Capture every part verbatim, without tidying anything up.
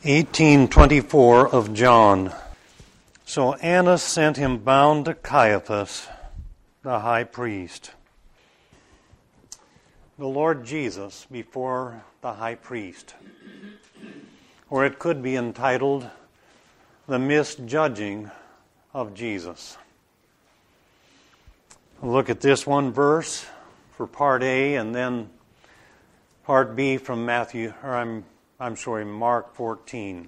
eighteen twenty-four of John. So Annas sent him bound to Caiaphas, the high priest. The Lord Jesus before the high priest. Or it could be entitled, The Misjudging of Jesus. Look at this one verse for part A, and then part B from Matthew, or I'm I'm sorry, Mark fourteen.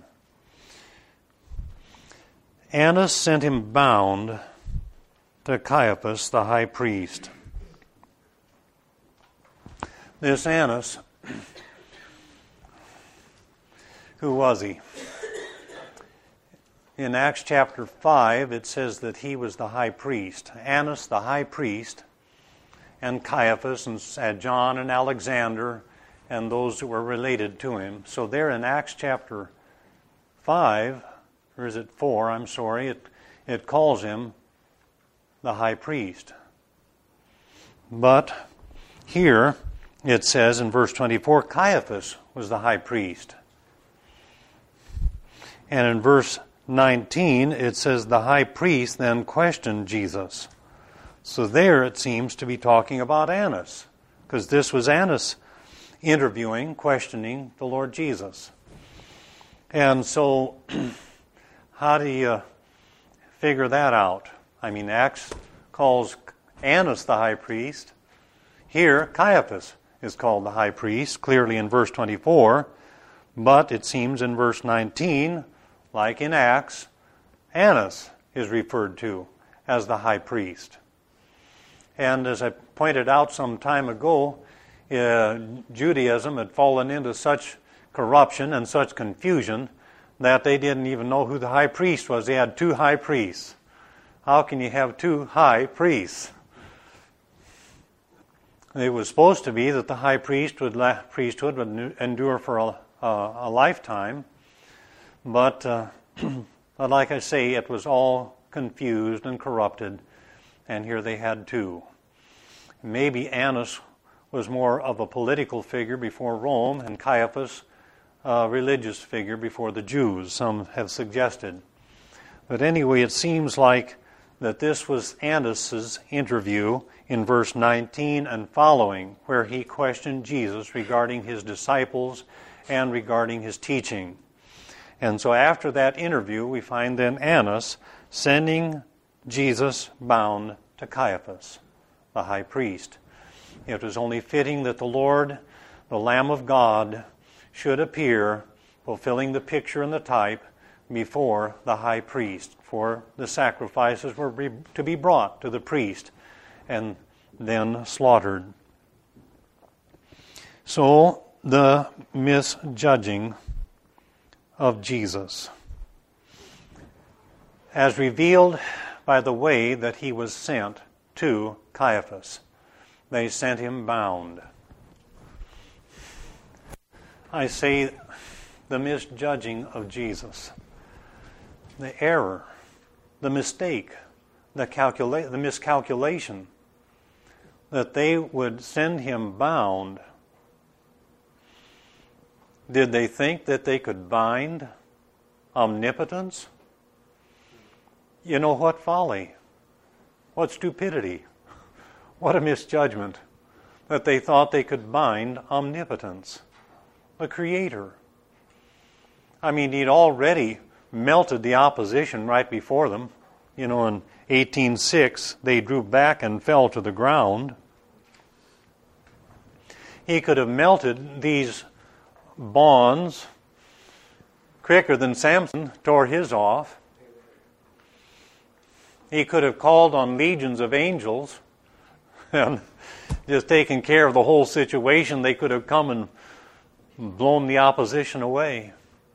Annas sent him bound to Caiaphas, the high priest. This Annas, who was he? In Acts chapter five, it says that he was the high priest. Annas, the high priest, and Caiaphas, and John and Alexander, and those that were related to him. So there in Acts chapter five, or is it four, I'm sorry, it, it calls him the high priest. But here it says in verse twenty-four, Caiaphas was the high priest. And in verse nineteen, it says the high priest then questioned Jesus. So there it seems to be talking about Annas, because this was Annas interviewing, questioning the Lord Jesus. And so, how do you figure that out? I mean, Acts calls Annas the high priest. Here, Caiaphas is called the high priest, clearly in verse twenty-four. But it seems in verse nineteen, like in Acts, Annas is referred to as the high priest. And as I pointed out some time ago, uh, Judaism had fallen into such corruption and such confusion that they didn't even know who the high priest was. They had two high priests. How can you have two high priests? It was supposed to be that the high priest would la- priesthood would endure for a, uh, a lifetime. But, uh, but like I say, it was all confused and corrupted, and here they had two. Maybe Annas was more of a political figure before Rome, and Caiaphas a religious figure before the Jews, some have suggested. But anyway, it seems like that this was Annas' interview in verse nineteen and following, where he questioned Jesus regarding his disciples and regarding his teaching. And so after that interview, we find then Annas sending Jesus bound to Caiaphas, the high priest. It was only fitting that the Lord, the Lamb of God, should appear, fulfilling the picture and the type, before the high priest, for the sacrifices were to be brought to the priest and then slaughtered. So, the misjudging of Jesus, as revealed by the way that he was sent to Caiaphas. They sent him bound. I say the misjudging of Jesus, the error, the mistake, the calcula- the miscalculation, that they would send him bound. Did they think that they could bind omnipotence? You know what folly, what stupidity, what a misjudgment, that they thought they could bind omnipotence, the Creator. I mean, he'd already melted the opposition right before them. You know, in eighteen oh six, they drew back and fell to the ground. He could have melted these bonds quicker than Samson tore his off. He could have called on legions of angels and just taken care of the whole situation. They could have come and blown the opposition away.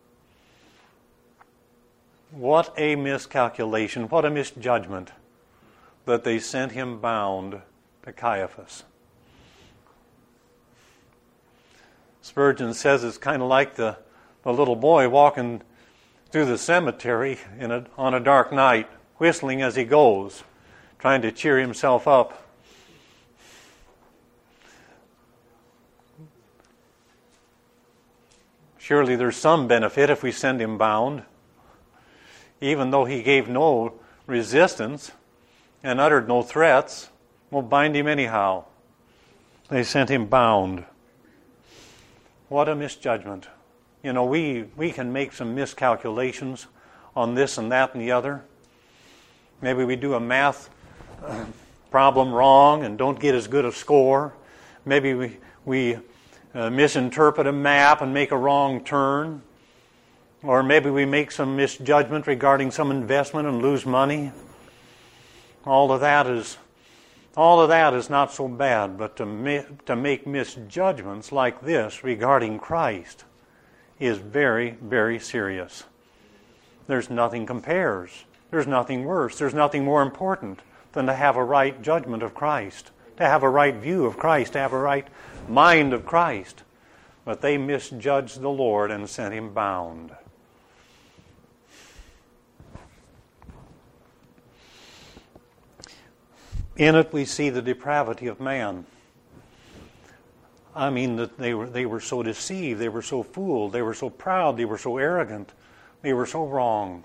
What a miscalculation, what a misjudgment that they sent him bound to Caiaphas. Spurgeon says it's kind of like the, the little boy walking through the cemetery in a, on a dark night, whistling as he goes, trying to cheer himself up. Surely there's some benefit if we send him bound. Even though he gave no resistance and uttered no threats, we'll bind him anyhow. They sent him bound. What a misjudgment. You know, we, we can make some miscalculations on this and that and the other. Maybe we do a math problem wrong and don't get as good a score. Maybe we, we uh, misinterpret a map and make a wrong turn. Or maybe we make some misjudgment regarding some investment and lose money. All of that is all of that is not so bad, but to mi- to make misjudgments like this regarding Christ is very, very serious. There's nothing compares. There's nothing worse. There's nothing more important than to have a right judgment of Christ, to have a right view of Christ, to have a right mind of Christ. But they misjudged the Lord and sent him bound. In it we see the depravity of man. I mean, that they were they were so deceived, they were so fooled, they were so proud, they were so arrogant, they were so wrong.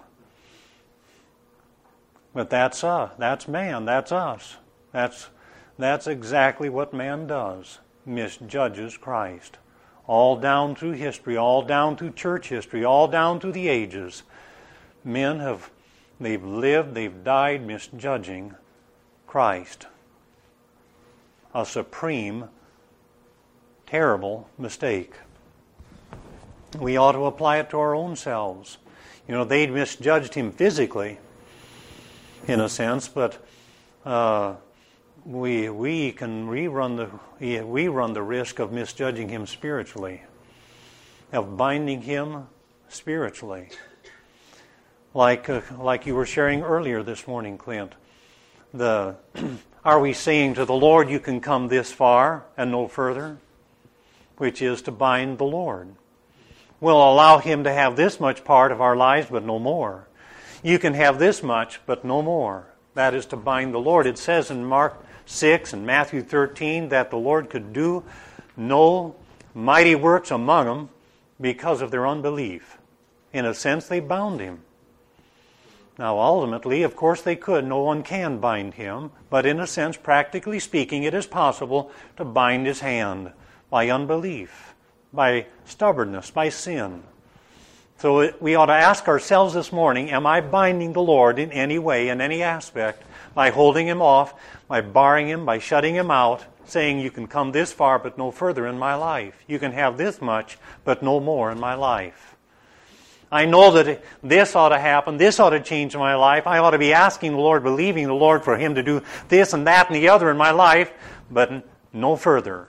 But that's us. That's man. That's us. That's that's exactly what man does. Misjudges Christ. All down through history, all down through church history, all down through the ages, men have they've lived, they've died misjudging Christ. A supreme, terrible mistake. We ought to apply it to our own selves. You know, they misjudged him physically, in a sense, but uh, we we can rerun the we run the risk of misjudging him spiritually, of binding him spiritually. Like uh, like you were sharing earlier this morning, Clint. The are we saying to the Lord, you can come this far and no further? Which is to bind the Lord. We'll allow him to have this much part of our lives, but no more. You can have this much, but no more. That is to bind the Lord. It says in Mark six and Matthew thirteen that the Lord could do no mighty works among them because of their unbelief. In a sense, they bound him. Now, ultimately, of course they could. No one can bind him. But in a sense, practically speaking, it is possible to bind his hand by unbelief, by stubbornness, by sin. So it, we ought to ask ourselves this morning, am I binding the Lord in any way, in any aspect, by holding him off, by barring him, by shutting him out, saying you can come this far but no further in my life. You can have this much but no more in my life. I know that this ought to happen, this ought to change my life. I ought to be asking the Lord, believing the Lord for him to do this and that and the other in my life, but no further.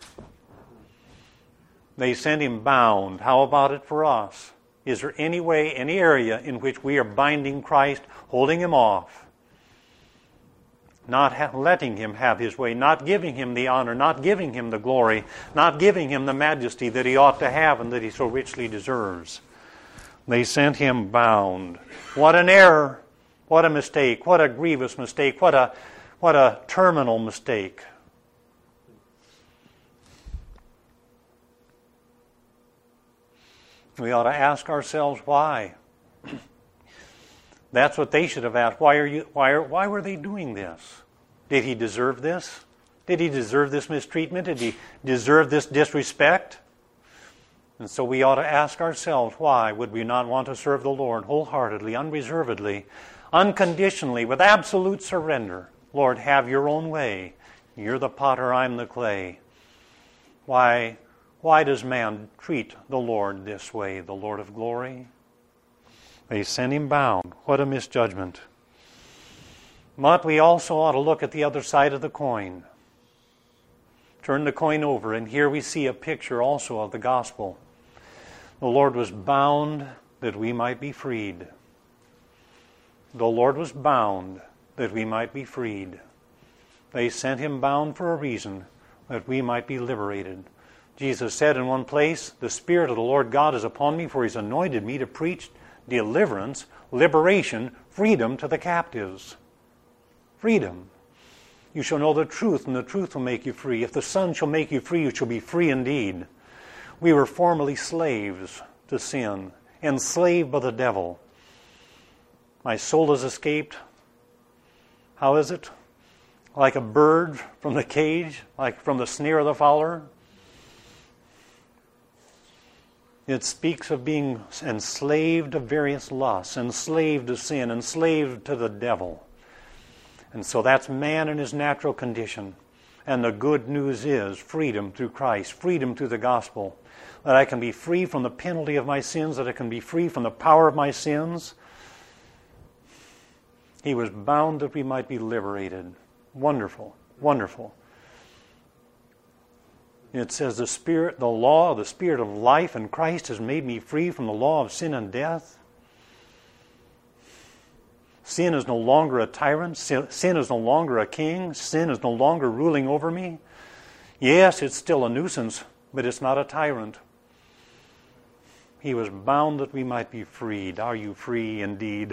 They sent him bound. How about it for us? Is there any way, any area in which we are binding Christ, holding him off, not ha- letting him have his way, not giving him the honor, not giving him the glory, not giving him the majesty that he ought to have and that he so richly deserves? They sent him bound. What an error. What a mistake. What a grievous mistake. What a, what a terminal mistake. We ought to ask ourselves why. That's what they should have asked. Why are you? Why are? Why were they doing this? Did he deserve this? Did he deserve this mistreatment? Did he deserve this disrespect? And so we ought to ask ourselves, why would we not want to serve the Lord wholeheartedly, unreservedly, unconditionally, with absolute surrender? Lord, have your own way. You're the potter, I'm the clay. Why? Why does man treat the Lord this way, the Lord of glory? They sent him bound. What a misjudgment. But we also ought to look at the other side of the coin. Turn the coin over, and here we see a picture also of the gospel. The Lord was bound that we might be freed. The Lord was bound that we might be freed. They sent him bound for a reason, that we might be liberated. Jesus said in one place, the Spirit of the Lord God is upon me, for he's anointed me to preach deliverance, liberation, freedom to the captives. Freedom. You shall know the truth, and the truth will make you free. If the Son shall make you free, you shall be free indeed. We were formerly slaves. to sin, enslaved by the devil. My soul has escaped. How is it? Like a bird from the cage, like from the snare of the fowler. It speaks of being enslaved to various lusts, enslaved to sin, enslaved to the devil. And so that's man in his natural condition. And the good news is freedom through Christ, freedom through the gospel. That I can be free from the penalty of my sins, that I can be free from the power of my sins. He was bound that we might be liberated. Wonderful, wonderful. It says the Spirit, the law, the Spirit of life in Christ has made me free from the law of sin and death. Sin is no longer a tyrant. Sin is no longer a king. Sin is no longer ruling over me. Yes, it's still a nuisance, but it's not a tyrant. He was bound that we might be freed. Are you free indeed?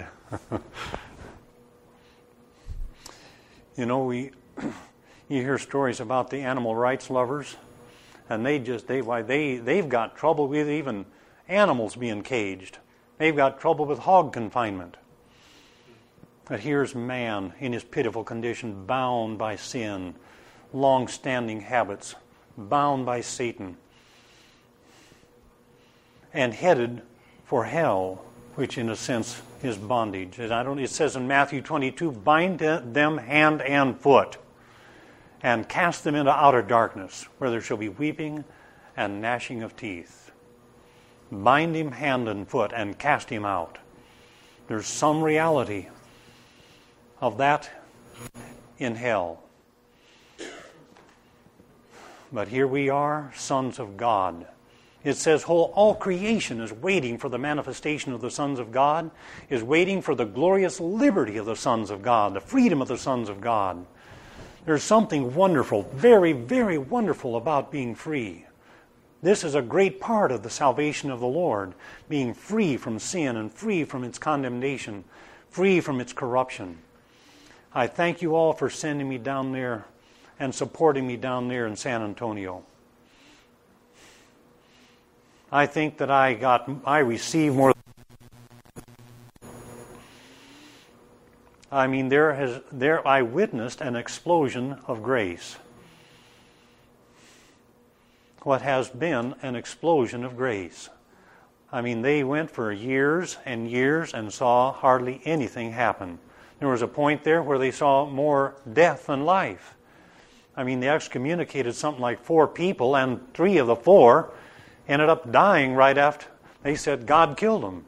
You know, we you hear stories about the animal rights lovers, and they just they why they they've got trouble with even animals being caged. They've got trouble with hog confinement. But here's man in his pitiful condition, bound by sin, long-standing habits, bound by Satan, and headed for hell, which in a sense is bondage. And I don't. It says in Matthew twenty-two, bind them hand and foot, and cast them into outer darkness, where there shall be weeping and gnashing of teeth. Bind him hand and foot and cast him out. There's some reality of that in hell. But here we are, sons of God. It says whole, all creation is waiting for the manifestation of the sons of God, is waiting for the glorious liberty of the sons of God, the freedom of the sons of God. There's something wonderful, very, very wonderful about being free. This is a great part of the salvation of the Lord, being free from sin and free from its condemnation, free from its corruption. I thank you all for sending me down there and supporting me down there in San Antonio. I think that I got, I received more. I mean, there has, there I witnessed an explosion of grace. What has been an explosion of grace. I mean, they went for years and years and saw hardly anything happen. There was a point there where they saw more death than life. I mean, they excommunicated something like four people, and three of the four ended up dying right after. They said God killed them.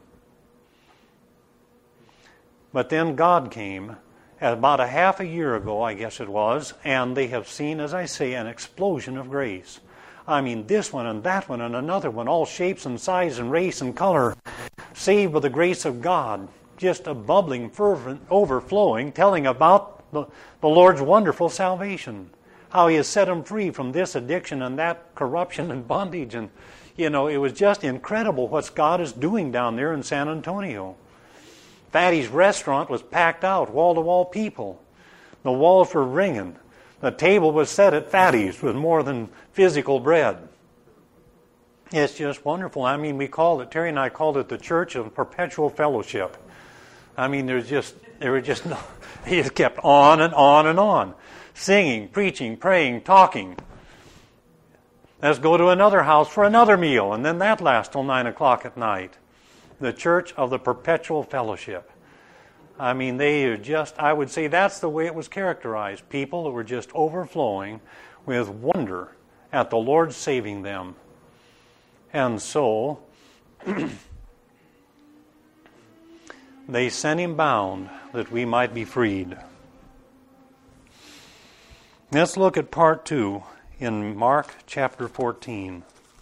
But then God came about a half a year ago, I guess it was, and they have seen, as I say, an explosion of grace. I mean, this one and that one and another one, all shapes and size and race and color, saved by the grace of God. Just a bubbling, fervent, overflowing, telling about the, the Lord's wonderful salvation. How He has set them free from this addiction and that corruption and bondage. And, you know, it was just incredible what God is doing down there in San Antonio. Fatty's restaurant was packed out, wall-to-wall people. The walls were ringing. The table was set at Fatty's with more than physical bread. It's just wonderful. I mean, we called it, Terry and I called it the Church of Perpetual Fellowship. I mean, there's just, there were just no, he just kept on and on and on. Singing, preaching, praying, talking. Let's go to another house for another meal, and then that lasts till nine o'clock at night. The Church of the Perpetual Fellowship. I mean, they are just, I would say that's the way it was characterized. People that were just overflowing with wonder at the Lord saving them. And so, they sent Him bound that we might be freed. Let's look at part two in Mark chapter fourteen.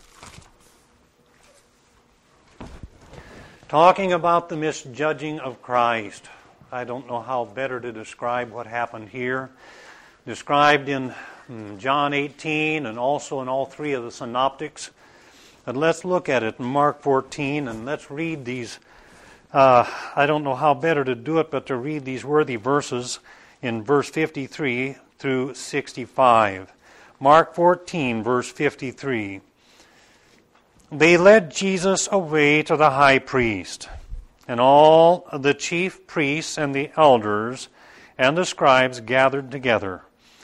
Talking about the misjudging of Christ. I don't know how better to describe what happened here. Described in John eighteen and also in all three of the synoptics. But let's look at it in Mark fourteen and let's read these. Uh, I don't know how better to do it but to read these worthy verses in verse fifty-three through sixty-five. Mark fourteen, verse fifty-three. they led Jesus away to the high priest, and all the chief priests and the elders and the scribes gathered together.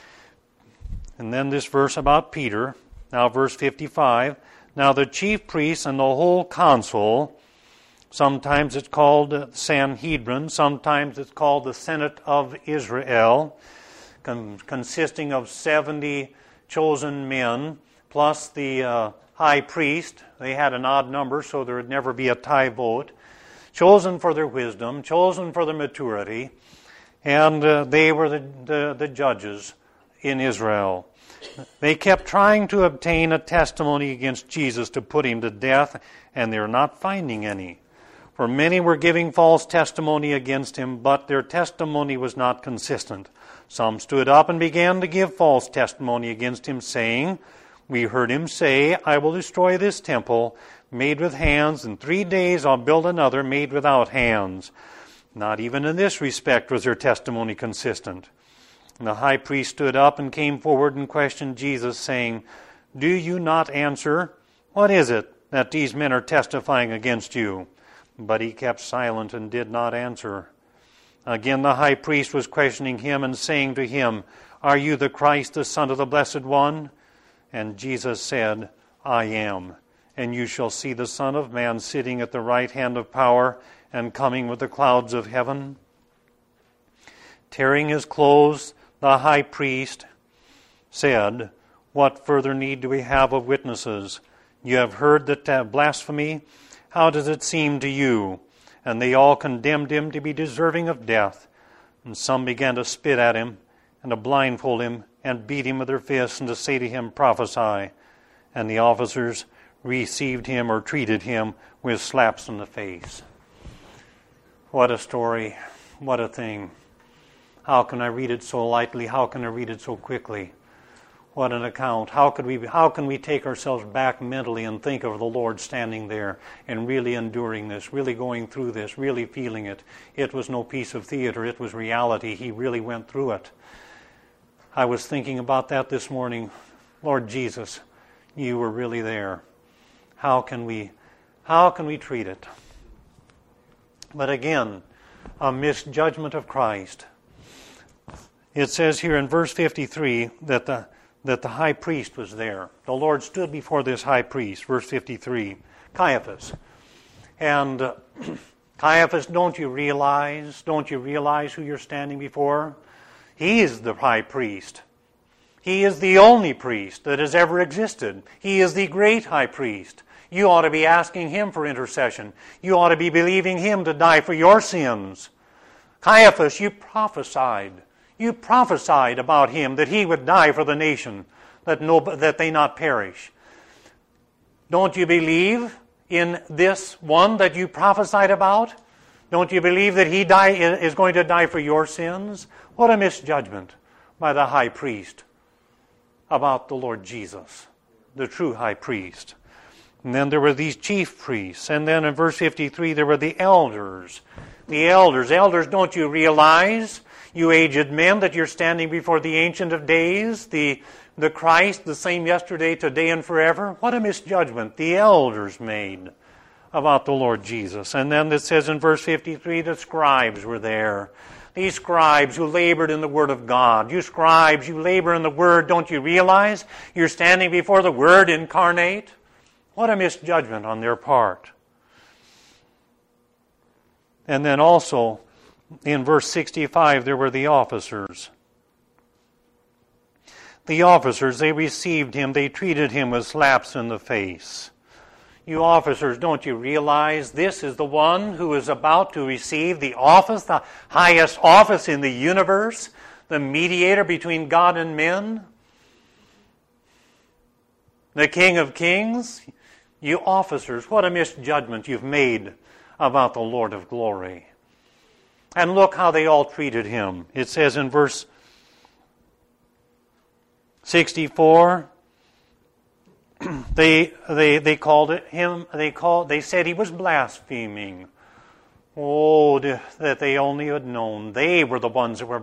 And then this verse about Peter, now verse fifty-five. Now the chief priests and the whole council, sometimes it's called Sanhedrin, sometimes it's called the Senate of Israel, con- consisting of seventy chosen men, plus the uh, high priest. They had an odd number, so there would never be a tie vote. Chosen for their wisdom, chosen for their maturity, and uh, they were the, the, the judges in Israel. They kept trying to obtain a testimony against Jesus to put him to death, and they're not finding any. For many were giving false testimony against him, but their testimony was not consistent. Some stood up and began to give false testimony against him, saying, "We heard him say, 'I will destroy this temple made with hands. In three days I'll build another made without hands.' Not even in this respect was their testimony consistent. And the high priest stood up and came forward and questioned Jesus, saying, 'Do you not answer? What is it that these men are testifying against you?' But he kept silent and did not answer. Again the high priest was questioning him and saying to him, 'Are you the Christ, the Son of the Blessed One?' And Jesus said, 'I am. And you shall see the Son of Man sitting at the right hand of power and coming with the clouds of heaven.' Tearing his clothes, the high priest said, 'What further need do we have of witnesses? You have heard the blasphemy. How does it seem to you?' And they all condemned him to be deserving of death. And some began to spit at him, and to blindfold him, and beat him with their fists, and to say to him, 'Prophesy.' And the officers received him or treated him with slaps in the face." What a story. What a thing. How can I read it so lightly? How can I read it so quickly? What an account. How could we how can we take ourselves back mentally and think of the Lord standing there and really enduring this, really going through this, really feeling it? It was no piece of theater. It was reality. He really went through it. I was thinking about that this morning. Lord Jesus, you were really there. How can we how can we treat it? But again, a misjudgment of Christ. It says here in verse fifty-three that the that the high priest was there. The Lord stood before this high priest, verse fifty-three, Caiaphas. And uh, Caiaphas, don't you realize, don't you realize who you're standing before? He is the high priest. He is the only priest that has ever existed. He is the great high priest. You ought to be asking him for intercession. You ought to be believing him to die for your sins. Caiaphas, you prophesied. You prophesied about him that he would die for the nation, that no, that they not perish. Don't you believe in this one that you prophesied about? Don't you believe that he die, is going to die for your sins? What a misjudgment by the high priest about the Lord Jesus, the true high priest. And then there were these chief priests. And then in verse fifty-three, there were the elders. The elders. Elders, don't you realize, you aged men, that you're standing before the Ancient of Days, the, the Christ, the same yesterday, today, and forever? What a misjudgment the elders made about the Lord Jesus. And then it says in verse fifty-three, the scribes were there. These scribes who labored in the Word of God. You scribes, you labor in the Word, don't you realize you're standing before the Word incarnate? What a misjudgment on their part. And then also, in verse sixty-five, there were the officers. The officers, they received him, they treated him with slaps in the face. You officers, don't you realize this is the one who is about to receive the office, the highest office in the universe, the mediator between God and men? The King of Kings? You officers, what a misjudgment you've made about the Lord of glory. And look how they all treated him. It says in verse sixty-four, they they they called it him. They called. They said he was blaspheming. Oh, that they only had known. They were the ones that were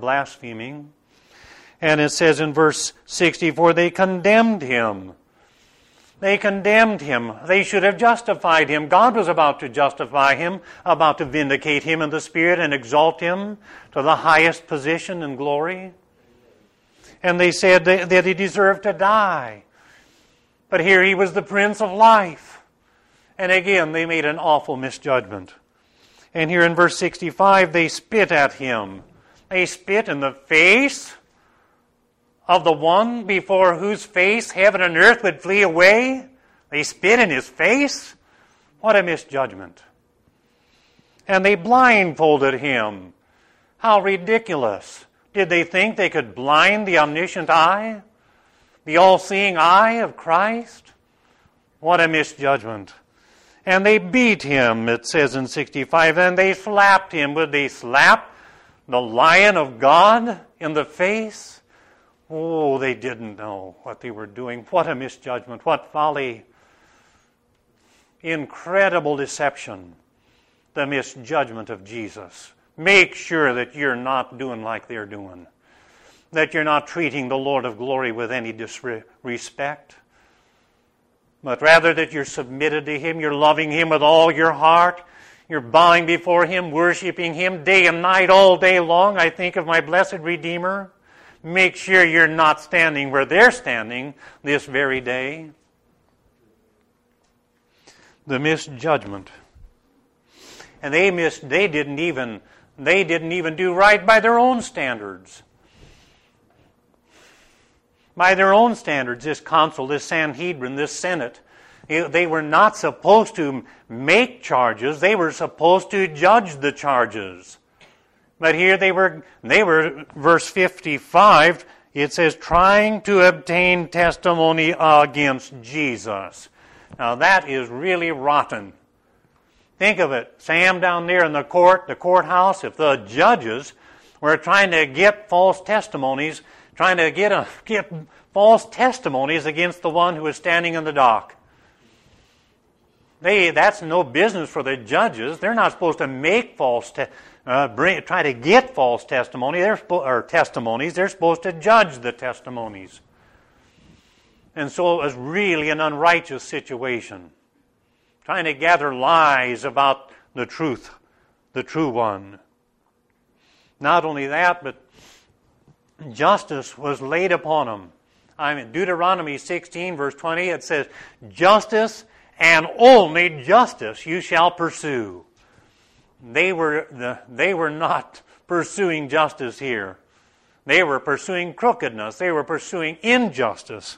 blaspheming. And it says in verse sixty-four, they condemned him. They condemned him. They should have justified him. God was about to justify him, about to vindicate him in the Spirit and exalt him to the highest position and glory. And they said that he deserved to die. But here he was the Prince of Life. And again, they made an awful misjudgment. And here in verse sixty-five, they spit at him. They spit in the face of the one before whose face heaven and earth would flee away. They spit in his face. What a misjudgment. And they blindfolded him. How ridiculous. Did they think they could blind the omniscient eye? The all-seeing eye of Christ? What a misjudgment. And they beat him, it says in sixty-five, and they slapped him. Would they slap the Lion of God in the face? Oh, they didn't know what they were doing. What a misjudgment. What folly. Incredible deception. The misjudgment of Jesus. Make sure that you're not doing like they're doing. That you're not treating the Lord of glory with any disrespect. But rather that you're submitted to Him. You're loving Him with all your heart. You're bowing before Him, worshiping Him day and night, all day long. I think of my blessed Redeemer. Make sure you're not standing where they're standing this very day. The misjudgment. And they missed, they didn't even, they didn't even do right by their own standards. By their own standards, this council, this Sanhedrin, this Senate, they were not supposed to make charges. They were supposed to judge the charges. But here they were, they were, verse fifty-five, it says, trying to obtain testimony against Jesus. Now that is really rotten. Think of it. Sam down there in the court, the courthouse, if the judges were trying to get false testimonies, trying to get, a, get false testimonies against the one who is standing in the dock. They, that's no business for the judges. They're not supposed to make false te- uh, bring, try to get false testimony. They're spo- or testimonies. They're supposed to judge the testimonies. And so it was really an unrighteous situation. Trying to gather lies about the truth, the true one. Not only that, but justice was laid upon them. I mean, Deuteronomy sixteen, verse twenty, it says, justice and only justice you shall pursue. They were the, they were not pursuing justice here. They were pursuing crookedness. They were pursuing injustice.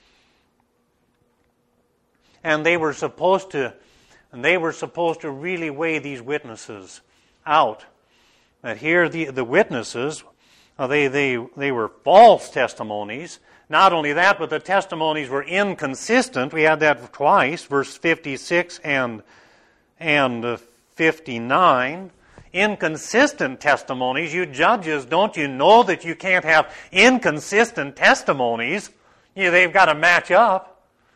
And they were supposed to, and they were supposed to really weigh these witnesses out. That here the, the witnesses, uh, they, they, they were false testimonies. Not only that, but the testimonies were inconsistent. We had that twice, verse fifty-six and, and fifty-nine. Inconsistent testimonies. You judges, don't you know that you can't have inconsistent testimonies? Yeah, they've got to match up.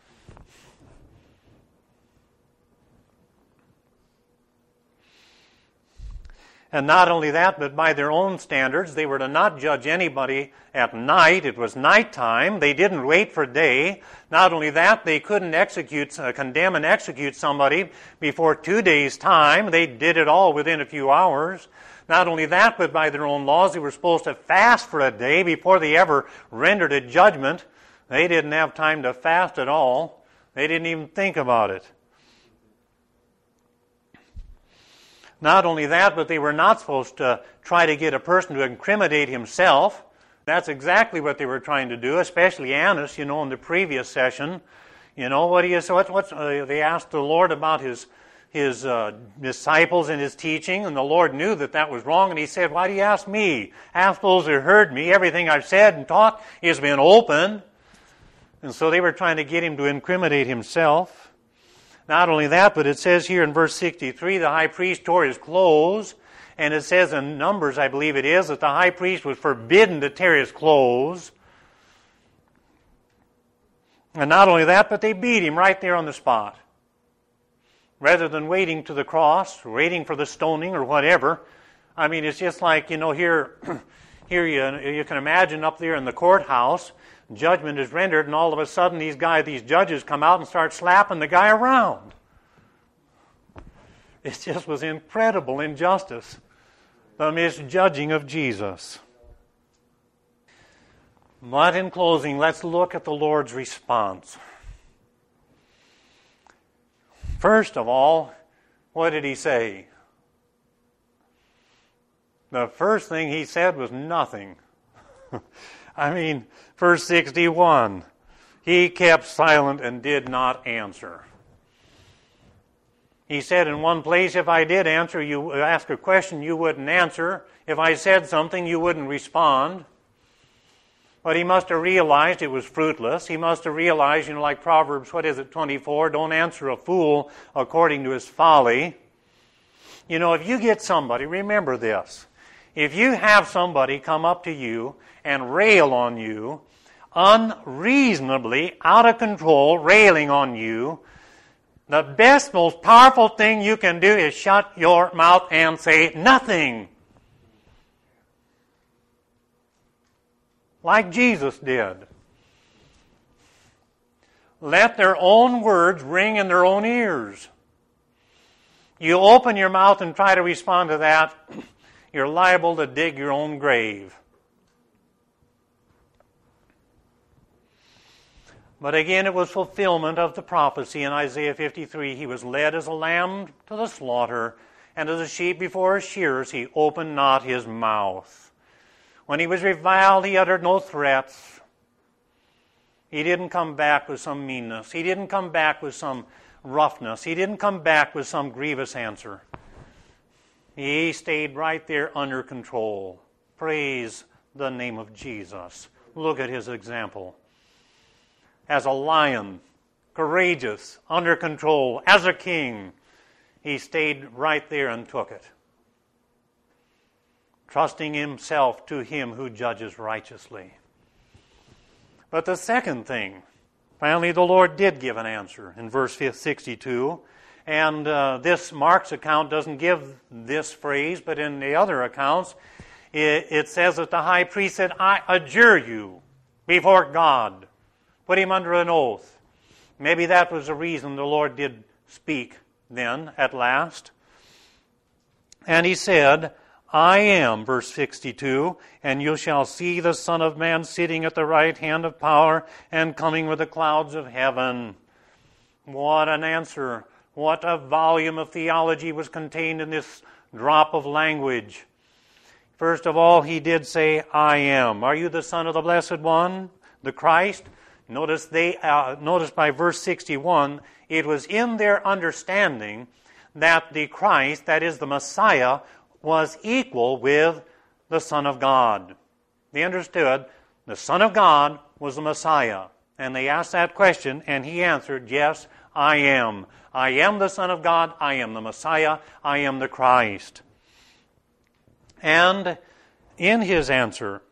And not only that, but by their own standards, they were to not judge anybody at night. It was nighttime. They didn't wait for day. Not only that, they couldn't execute, uh, condemn and execute somebody before two days' time. They did it all within a few hours. Not only that, but by their own laws, they were supposed to fast for a day before they ever rendered a judgment. They didn't have time to fast at all. They didn't even think about it. Not only that, but they were not supposed to try to get a person to incriminate himself. That's exactly what they were trying to do, especially Annas, you know, in the previous session. You know, what he is, what's, what's, uh, they asked the Lord about his, his uh, disciples and his teaching, and the Lord knew that that was wrong, and he said, why do you ask me? Ask those who heard me. Everything I've said and taught has been open. And so they were trying to get him to incriminate himself. Not only that, but it says here in verse sixty-three, the high priest tore his clothes. And it says in Numbers, I believe it is, that the high priest was forbidden to tear his clothes. And not only that, but they beat him right there on the spot. Rather than waiting to the cross, waiting for the stoning or whatever. I mean, it's just like, you know, here, here you, you can imagine up there in the courthouse, judgment is rendered, and all of a sudden these guys, these judges come out and start slapping the guy around. It just was incredible injustice, the misjudging of Jesus. But in closing, let's look at the Lord's response. First of all, what did he say? The first thing he said was nothing. I mean, verse sixty-one, he kept silent and did not answer. He said in one place, if I did answer, you ask a question, you wouldn't answer. If I said something, you wouldn't respond. But he must have realized it was fruitless. He must have realized, you know, like Proverbs, what is it, twenty-four, don't answer a fool according to his folly. You know, if you get somebody, remember this, if you have somebody come up to you and rail on you, unreasonably, out of control, railing on you, the best, most powerful thing you can do is shut your mouth and say nothing. Like Jesus did. Let their own words ring in their own ears. You open your mouth and try to respond to that, you're liable to dig your own grave. But again, it was fulfillment of the prophecy in Isaiah fifty-three. He was led as a lamb to the slaughter, and as a sheep before his shearers, he opened not his mouth. When he was reviled, he uttered no threats. He didn't come back with some meanness. He didn't come back with some roughness. He didn't come back with some grievous answer. He stayed right there under control. Praise the name of Jesus. Look at his example. As a lion, courageous, under control, as a king, he stayed right there and took it, trusting himself to him who judges righteously. But the second thing, finally the Lord did give an answer in verse sixty-two, and uh, this Mark's account doesn't give this phrase, but in the other accounts, it, it says that the high priest said, I adjure you before God. Put him under an oath. Maybe that was the reason the Lord did speak then, at last. And he said, I am, verse sixty-two, and you shall see the Son of Man sitting at the right hand of power and coming with the clouds of heaven. What an answer. What a volume of theology was contained in this drop of language. First of all, he did say, I am. Are you the Son of the Blessed One, the Christ? Notice they. Uh, notice by verse sixty-one, it was in their understanding that the Christ, that is the Messiah, was equal with the Son of God. They understood the Son of God was the Messiah. And they asked that question, and he answered, yes, I am. I am the Son of God. I am the Messiah. I am the Christ. And in his answer,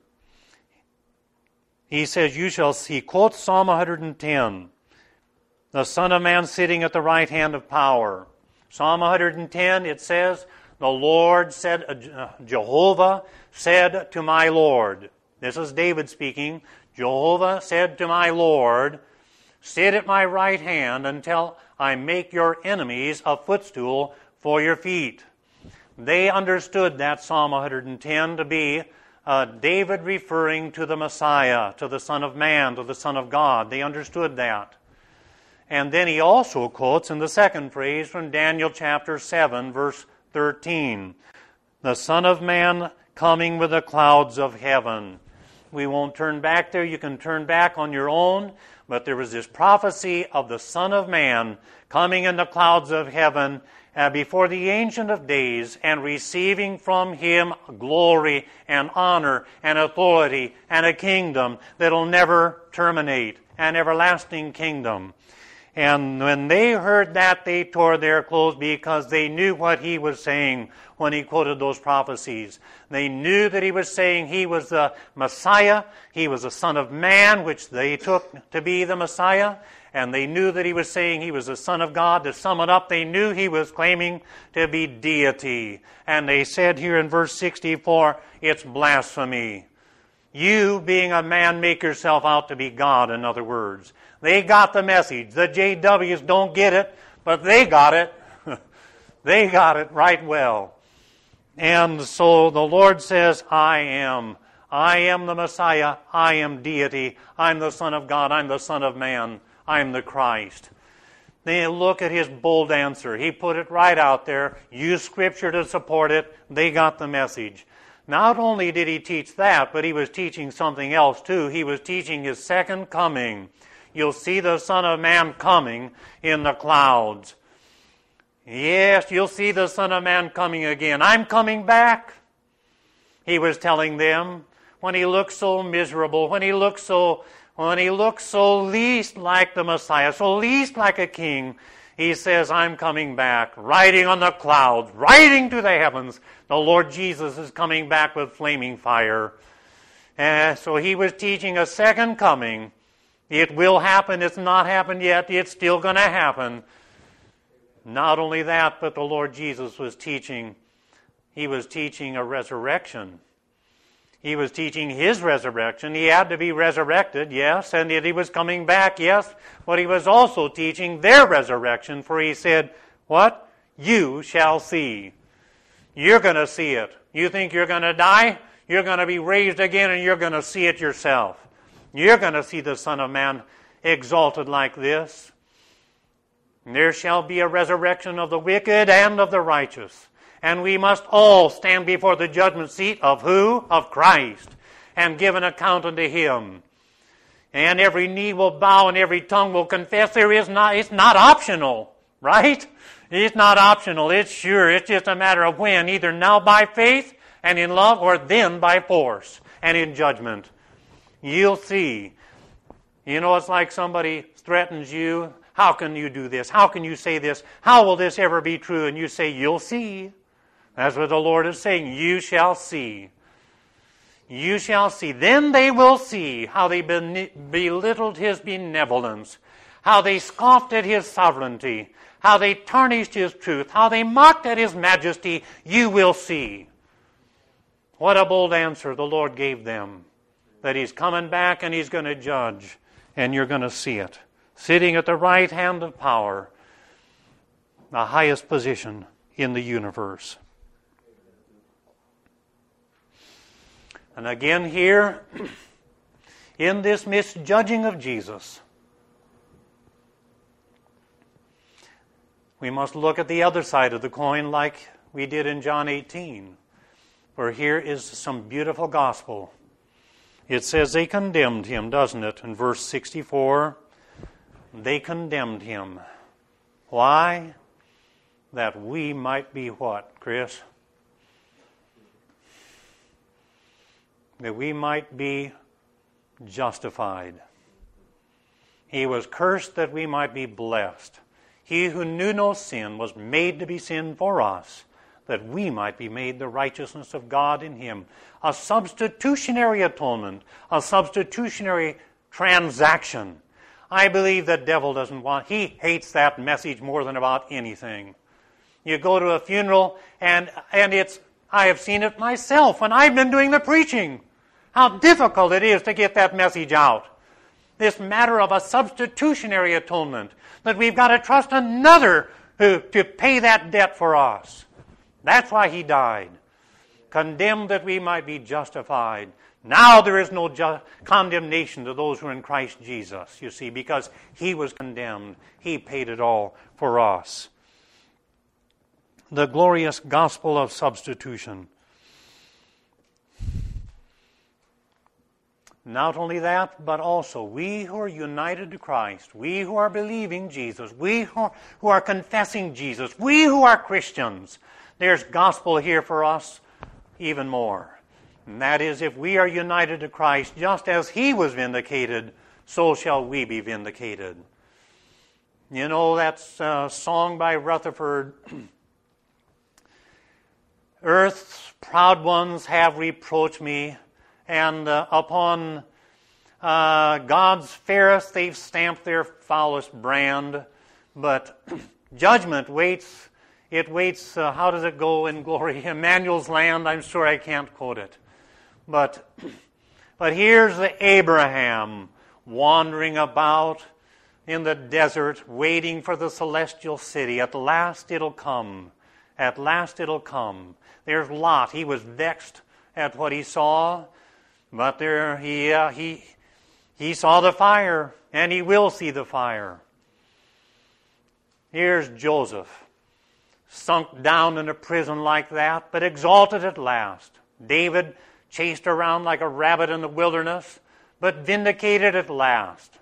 he says, you shall see, he quotes Psalm one hundred ten, the Son of Man sitting at the right hand of power. Psalm one hundred ten, it says, the Lord said, uh, Jehovah said to my Lord. This is David speaking. Jehovah said to my Lord, sit at my right hand until I make your enemies a footstool for your feet. They understood that Psalm one hundred ten to be uh, David referring to the Messiah, to the Son of Man, to the Son of God. They understood that. And then he also quotes in the second phrase from Daniel chapter seven, verse thirteen, the Son of Man coming with the clouds of heaven. We won't turn back there. You can turn back on your own. But there was this prophecy of the Son of Man coming in the clouds of heaven uh, before the Ancient of Days and receiving from him glory and honor and authority and a kingdom that will never terminate, an everlasting kingdom. And when they heard that, they tore their clothes because they knew what he was saying when he quoted those prophecies. They knew that he was saying he was the Messiah, he was the Son of Man, which they took to be the Messiah, and they knew that he was saying he was the Son of God. To sum it up, they knew he was claiming to be deity. And they said here in verse sixty-four, it's blasphemy. You, being a man, make yourself out to be God, in other words. They got the message. The J Ws don't get it, but they got it. They got it right well. And so the Lord says, I am. I am the Messiah. I am deity. I'm the Son of God. I'm the Son of Man. I'm the Christ. Then look at his bold answer. He put it right out there. Use Scripture to support it. They got the message. Not only did he teach that, but he was teaching something else too. He was teaching his second coming. You'll see the Son of Man coming in the clouds. Yes, you'll see the Son of Man coming again. I'm coming back, he was telling them. When he looked so miserable, when he looked so, when he looked so least like the Messiah, so least like a king, he says, I'm coming back, riding on the clouds, riding to the heavens. The Lord Jesus is coming back with flaming fire. And so he was teaching a second coming. It will happen. It's not happened yet. It's still going to happen. Not only that, but the Lord Jesus was teaching, he was teaching a resurrection. He was teaching his resurrection. He had to be resurrected, yes, and that he was coming back, yes, but he was also teaching their resurrection, for he said, what? You shall see. You're going to see it. You think you're going to die? You're going to be raised again, and you're going to see it yourself. You're going to see the Son of Man exalted like this. And there shall be a resurrection of the wicked and of the righteous. And we must all stand before the judgment seat of who? Of Christ. And give an account unto him. And every knee will bow and every tongue will confess. There is not, it's not optional, right? It's not optional. It's sure. It's just a matter of when. Either now by faith and in love, or then by force and in judgment. You'll see. You know, it's like somebody threatens you. How can you do this? How can you say this? How will this ever be true? And you say, you'll see. That's what the Lord is saying. You shall see. You shall see. Then they will see how they belittled his benevolence, how they scoffed at his sovereignty, how they tarnished his truth, how they mocked at his majesty. You will see. What a bold answer the Lord gave them, that he's coming back and he's going to judge, and you're going to see it. Sitting at the right hand of power, the highest position in the universe. And again here, in this misjudging of Jesus, we must look at the other side of the coin like we did in John eighteen. For here is some beautiful gospel. It says they condemned him, doesn't it? In verse sixty-four, they condemned him. Why? That we might be what, Chris? That we might be justified. He was cursed that we might be blessed. He who knew no sin was made to be sin for us, that we might be made the righteousness of God in him. A substitutionary atonement, a substitutionary transaction. I believe the devil doesn't want, he hates that message more than about anything. You go to a funeral, and and it's, I have seen it myself when I've been doing the preaching. How difficult it is to get that message out. This matter of a substitutionary atonement, that we've got to trust another who, to pay that debt for us. That's why he died. Condemned that we might be justified. Now there is no ju- condemnation to those who are in Christ Jesus, you see, because he was condemned. He paid it all for us. The glorious gospel of substitution. Not only that, but also we who are united to Christ, we who are believing Jesus, we who are, who are confessing Jesus, we who are Christians, there's gospel here for us even more. And that is, if we are united to Christ, just as he was vindicated, so shall we be vindicated. You know, that's a song by Rutherford. Earth's proud ones have reproached me, and uh, upon uh, God's fairest they've stamped their foulest brand. But judgment waits. It waits, uh, how does it go in glory? Emmanuel's land, I'm sure I can't quote it. But But here's the Abraham wandering about in the desert, waiting for the celestial city. At last it'll come. At last it'll come. There's Lot. He was vexed at what he saw, but there he uh, he he saw the fire, and he will see the fire. Here's Joseph, sunk down in a prison like that, but exalted at last. David, chased around like a rabbit in the wilderness, but vindicated at last.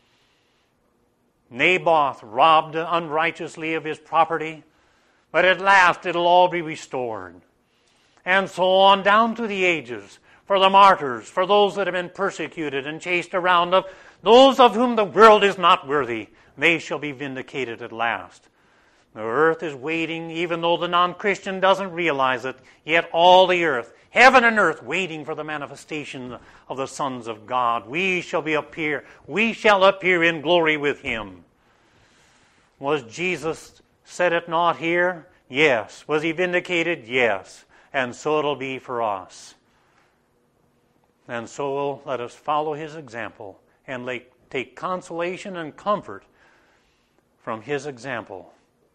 Naboth, robbed unrighteously of his property, but at last it'll all be restored. And so on down to the ages, for the martyrs, for those that have been persecuted and chased around, of those of whom the world is not worthy, they shall be vindicated at last. The earth is waiting, even though the non-Christian doesn't realize it, yet all the earth, heaven and earth, waiting for the manifestation of the sons of God. We shall be appear, we shall appear in glory with him. Was Jesus said it not here? Yes. Was he vindicated? Yes. And so it'll be for us. And so let us follow his example and like, take consolation and comfort from his example.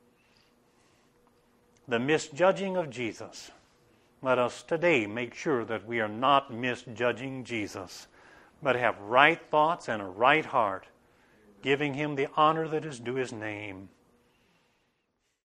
The misjudging of Jesus. Let us today make sure that we are not misjudging Jesus, but have right thoughts and a right heart, giving him the honor that is due his name.